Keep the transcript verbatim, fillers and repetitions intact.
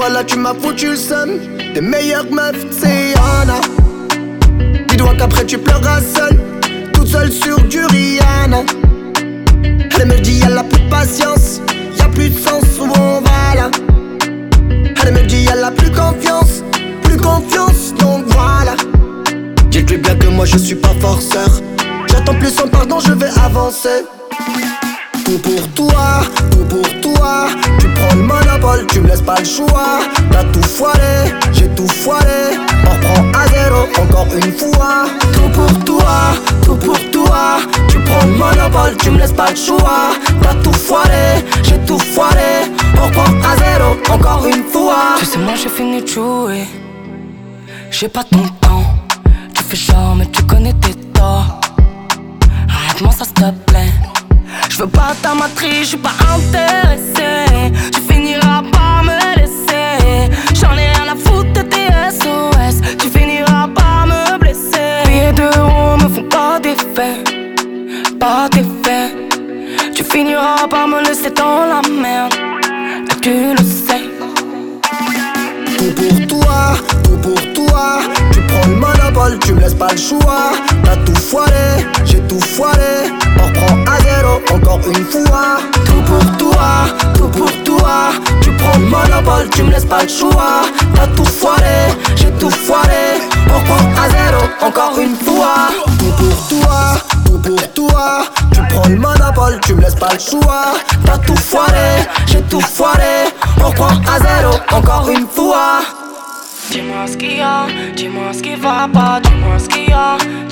voilà, tu m'as foutu le seum. Tes meilleures meufs, c'est Yana. Dis-toi qu'après tu pleureras seule, toute seule sur du Rihanna. Elle me dit elle a plus de patience, y'a plus de sens où on va là. Elle me dit elle a plus confiance, plus confiance, donc voilà. Dites-lui bien que moi je suis pas forceur. J'attends plus son pardon, je vais avancer. Tout pour toi, tout pour toi. Tu prends le monopole, tu me laisses pas le choix. T'as tout foiré, j'ai tout foiré. On reprend à zéro, encore une fois. Tout pour toi, tout pour toi. Tu prends le monopole, tu me laisses pas le choix. T'as tout foiré, j'ai tout foiré. On reprend à zéro, encore une fois. Tu sais moi j'ai fini de jouer. J'ai pas ton temps. Tu fais genre mais tu connais tes torts. Arrête-moi ça s'il te plaît. Je veux pas ta matrice, je suis pas intéressé. Tu finiras par me laisser. J'en ai rien à foutre de tes S O S. Tu finiras par me blesser. Billets d'euros me font pas d'effet, pas d'effet. Tu finiras par me laisser dans la merde, et tu le sais. Tout pour toi, tout pour toi. Tu prends le monopole, tu me laisses pas le choix. T'as tout foiré, j'ai tout foiré. On reprend à zéro, encore une fois. Tout pour toi, tout pour toi. Tu prends le monopole, tu me laisses pas le choix. T'as tout foiré, j'ai tout foiré. On reprend à zéro, encore une fois. Tout pour toi, tout pour toi. Tu prends le monopole, tu me laisses pas le choix. T'as tout foiré, j'ai tout foiré. On reprend à zéro, encore une fois. Dis-moi ce qu'il y a, dis-moi ce qui va pas, dis-moi ce qu'il y a.